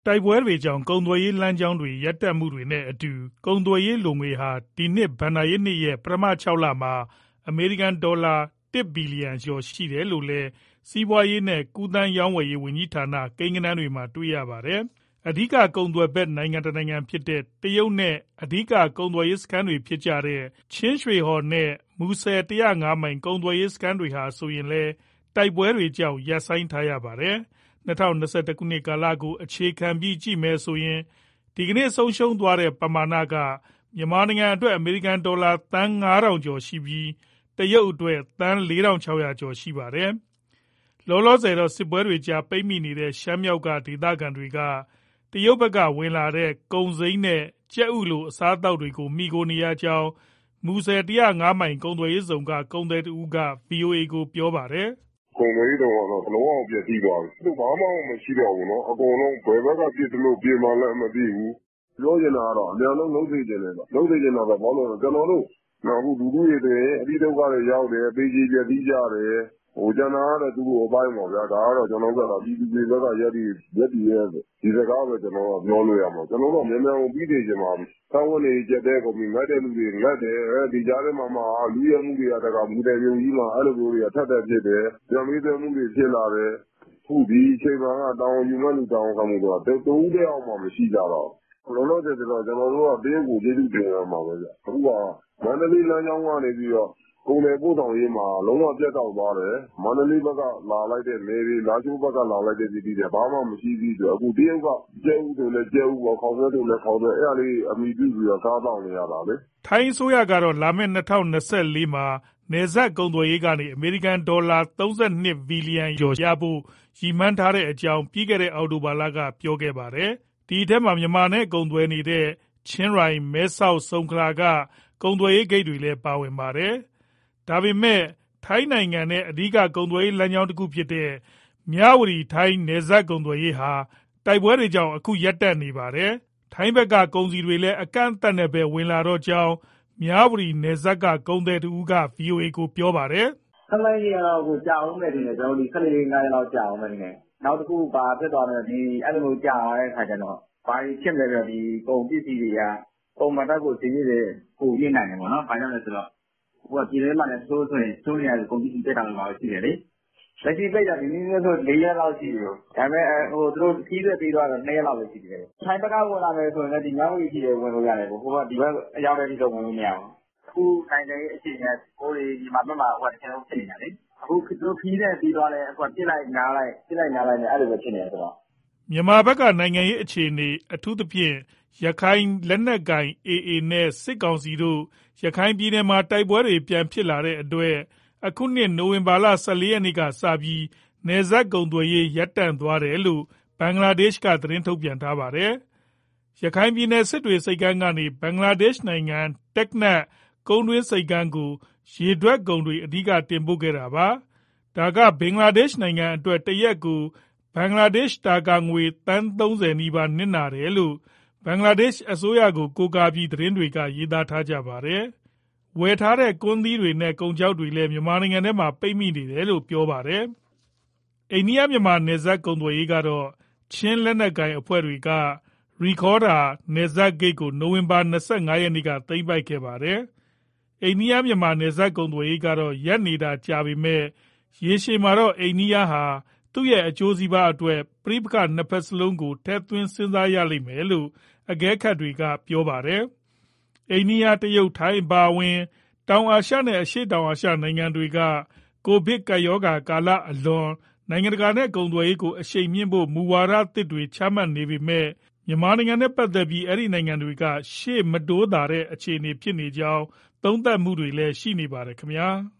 တိုက်ပွဲတွေကြောင့်ကုန်သွယ်ရေးလမ်းကြောင်းတွေရပ်တန့်မှုတွေနဲ့အတူကုန်သွယ်ရေးလိုငွေဟာဒီနှစ်ဘဏ္ဍာရေးနှစ်ရဲ့ပထမ6 လမှာအမေရိကန်ဒေါ်လာ1 ဘီလီယံကျော်ရှိတယ်လို့လည်းစီးပွားရေးနဲ့ကူးသန်းရောင်းဝယ်ရေးဝန်ကြီးဌာနကိန်းဂဏန်းတွေမှာတွေ့ရပါတယ်။အဓိကကုန်သွယ်ဖက်နိုင်ငံတစ်နိုင်ငံဖြစ်တဲ့တရုတ်နဲ့အဓိကကုန်သွယ်ရေးစခန်းတွေဖြစ်ကြတဲ့ချင်းရွှေဟော်နဲ့မူဆယ်105 မိုင်ကုန်သွယ်ရေးစခန်းတွေဟာဆိုရင်လည်းတိုက်ပွဲတွေကြောင့်ရပ်ဆိုင်းထားရပါတယ်။2021 ခုနှစ်ကာလကိုအခြေခံပြီးကြည့်မယ်ဆိုရင်ဒီကနေ့ဆုံးရှုံးသွားတဲ့ပမာဏကမြန်မာနိုင်ငံအတွက်အမေရိကန်ဒေါ်လာသန်း 9000 ကျော်ရှိပြီးတရုတ်အတွက်သန်း 4600 ကျော်ရှိပါတယ်။လောလောဆယ်တော့စစ်ပွဲတွေကြားပိတ်မိနေတဲ့ရှမ်းမြောက်ကဒေသခံတွေကတရုတ်ဘက်ကဝင်လာတဲ့ကုန်စိမ်းနဲ့ကြက်ဥလိုအစားအသောက်တွေကိုမှီခိုနေရကြောင်းမူဆယ်105 မိုင်ကုန်သွယ်ရေးဇုန်ကကုန်သည်တဦးက VOA ကိုပြောပါတယ်။ကုန်သွယ်ရေးတော့လုံးဝပြည့်စည်သွားပြီ။ဘာမှမရှိတော့ဘူးနော်။အကုန်လုံးဘယ်ဘက်ကပြစ်တယ်လို့ပြင်မှလည်းမသိဘူး။ပြောချင်တာကတော့အများဆုံးလုံးသိချင်တယ်။လုံးသိချင်တာတော့ဘာလို့လဲကျွန်တော်တို့အခုလူတွေတွေအပြီးဒုက္ခတွေရောက်တယ်ပေးကြီးပြတိကြတယ်ကျန်တာကတော့သူ့အပိုင်းပေါ့ဗျာဒါကတော့ကျွန်တော်ကပြည်သူတွေဘက်ကရက်ဒီရဲ့ဒီစကားပဲကျွန်တော်ကပြောလို့ရမှာကျွန်တော်တို့မြန်မြန်ပြီးနေကြပါပြီ။သောဝင်နေကြတဲ့ကုန်ပြီးငတ်တဲ့လူတွေငတ်တယ်ဒီကြားထဲမှာလူရမှုတွေကတကမူတယ်မျိုးကြီးမှာအဲ့လိုမျိုးတွေကထပ်ထပ်ဖြစ်တယ်။ကြံမေးတဲ့မှုတွေဖြစ်လာတယ်။ခုဒီအချိန်မှာတောင်းယူမဲ့လူတောင်းခံမှုတော့တူးတဲ့အောင်မှမရှိကြတော့လောလောဆယ်တော့ကျွန်တော်တို့ကတင်းကိုကျေးဇူးတင်ရမှာပဲဗျ။အခုကမန္တလေးလမ်းကြောင်းကနေပြီးတော့ကုန်တယ်ပို့ဆောင်ရေးမှာလုံးဝပြတ်တောက်သွားတယ်။မန္တလေးဘက်ကလာလိုက်တဲ့နေတွေလာချိုးဘက်ကလာလိုက်တဲ့ပြည်တွေဘာမှမရှိသေးဘူးအခုတရုတ်ကကျဲဥတွေလည်းကျဲဥပေါ့ခေါင်းဆွဲတွေလည်းခေါင်းဆွဲအဲ့ဒါလေးအမိပြုပြီးတော့စားတော့နေရတာလေ။ထိုင်းအစိုးရကတော့လာမယ့်2024မှာနယ်စပ်ကုန်သွယ်ရေးကနေအမေရိကန်ဒေါ်လာ32 ဘီလီယံကျော်ရဖို့ရည်မှန်းထားတဲ့အကြောင်းပြီးခဲ့တဲ့အောက်တိုဘာလကပြောခဲ့ပါတယ်။ဒီထဲမှာမြန်မာနဲ့ကုန်သွယ်နေတဲ့ချင်းရိုင်မဲဆောက်ဆုံခလာကကုန်သွယ်ရေးဂိတ်တွေလည်းပါဝင်ပါတယ်။ဒါပေမဲ့ထိုင်းနိုင်ငံနဲ့အဓိကကုန်သွယ်ရေးလမ်းကြောင်းတစ်ခုဖြစ်တဲ့မြဝတီထိုင်းနယ်စပ်ကုန်သွယ်ရေးဟာတိုက်ပွဲတွေကြောင့်အခုရပ်တန့်နေပါတယ်။ထိုင်းဘက်ကကုန်စည်တွေလည်းအကန့်အသတ်နဲ့ပဲဝင်လာတော့ကြောင်းမြဝတီနယ်စပ်ကကုန်သည်တဦးက VOA ကိုပြောပါတယ်။ခလိုက်ကြီးကတော့ကိုကြာအောင်မယ်ဒီနေ့ကျွန်တော်ဒီ14 5လောက်ကြာအောင်မယ်ဒီနေ့နောက်တစ်ခုပါဖြစ်သွားတယ်ဒီအဲ့လိုကြာသွားတဲ့ခါကျတော့ဘာဖြစ်လဲဆိုတော့ဒီကုန်ပစ္စည်းတွေကပုံမှန်တက်ကိုဈေးတွေကိုပြင်းနိုင်တယ်ပေါ့နော်။ဘာကြောင့်လဲဆိုတော့ဟိုကပြည်ထဲမှာလည်းဆိုးနေရတယ်ကုန်ပစ္စည်းတက်တာလည်းရှိတယ်လေ။လက်ရှိပိတ်တာဒီနေ့ဆို4 ရက်လောက်ရှိပြီ။ဒါပေမဲ့ဟိုသူတို့ခီးသွက်ပြီးတော့2 ရက်လောက်ပဲရှိသေးတယ်။ထိုင်းဘက်ကဝင်လာမယ်ဆိုရင်လည်းဒီနောက်ဝီကြီးတွေဝင်လို့ရတယ်ပေါ့။ဟိုကဒီဘက်အရောက်တဲ့ဒီတော့ဝင်လို့မရဘူး။အခုနိုင်တဲ့အချိန်ကကိုယ်ဒီမှာဘက်မှာဟိုကတကယ်လို့ဖြစ်နေတာလေ။အခုသူတို့ခီးတဲ့ပြီးသွားတယ်အခုပြစ်လိုက်နားလိုက်နဲ့အဲ့လိုပဲဖြစ်နေတယ်ဆိုတော့မြန်မာဘက်ကနိုင်ငံရေးအခြေအနေအထူးသဖြင့်ရခိုင်လက်နက်ကိုင် AA နဲ့စစ်ကောင်စီတို့ရခိုင်ပြည်နယ်မှာတိုက်ပွဲတွေပြန်ဖြစ်လာတဲ့အတွက်အခုနှစ်နိုဝင်ဘာလ14 ရက်နေ့ကစပြီးနယ်စပ်ကုန်သွယ်ရေးရပ်တန့်သွားတယ်လို့ဘင်္ဂလားဒေ့ရှ်ကသတင်းထုတ်ပြန်ထားပါတယ်။ရခိုင်ပြည်နယ်စစ်တွေစိတ်ကမ်းကနေဘင်္ဂလားဒေ့ရှ်နိုင်ငံတက်နတ်ကုန်းတွင်းစိတ်ကမ်းကိုရေထွက်ကုန်တွေအဓိကတင်ပို့ခဲ့တာပါ။ဒါကဘင်္ဂလားဒေ့ရှ်နိုင်ငံအတွက်တရက်ကိုဘင်္ဂလားဒေ့ရှ်တာကာငွေသန်း30နီးပါးနစ်နာတယ်လို့ဘင်္ဂလားဒေ့ရှ်အစိုးရကိုကိုးကားပြီးသတင်းတွေကရေးသားထားကြပါတယ်။ဝယ်ထားတဲ့ကွမ်းသီးတွေနဲ့ကုန်ခြောက်တွေလည်းမြန်မာနိုင်ငံထဲမှာပိတ်မိနေတယ်လို့ပြောပါတယ်။အိန္ဒိယမြန်မာနယ်စပ်ကုန်သွယ်ရေးကတော့ချင်းလက်နက်ကိုင်အဖွဲ့တွေကရီခေါ်ဒါနယ်စပ်ဂိတ်ကိုနိုဝင်ဘာ25 ရက်နေ့ကသိမ်းပိုက်ခဲ့ပါတယ်။အိန္ဒိယမြန်မာနယ်စပ်ကုန်သွယ်ရေးကတော့ရပ်နေတာကြာပေမဲ့ရေရှည်မှာတော့အိန္ဒိယဟာသူ့ရဲ့အကျိုးစီးပွားအတွက်ပဋိပက္ခနှစ်ဖက်စလုံးကိုထည့်သွင်းစဉ်းစားရလိမ့်မယ်လို့အကဲခတ်တွေကပြောပါတယ်။အိန္ဒိယတရုတ်ထိုင်းပါဝင်တောင်အာရှနဲ့အရှေ့တောင်အာရှနိုင်ငံတွေကကိုဗစ်ကပ်ရောဂါကာလအလွန်နိုင်ငံတကာနဲ့ကုန်သွယ်ရေးကိုအရှိန်မြှင့်ဖို့မူဝါဒသစ်တွေချမှတ်နေပေမဲ့မြန်မာနိုင်ငံနဲ့ပတ်သက်ပြီးအဲ့ဒီနိုင်ငံတွေကရှေ့မတိုးတာတဲ့အခြေအနေဖြစ်နေကြောင်းသုံးသပ်မှုတွေလည်းရှိနေပါတယ်ခင်ဗျာ။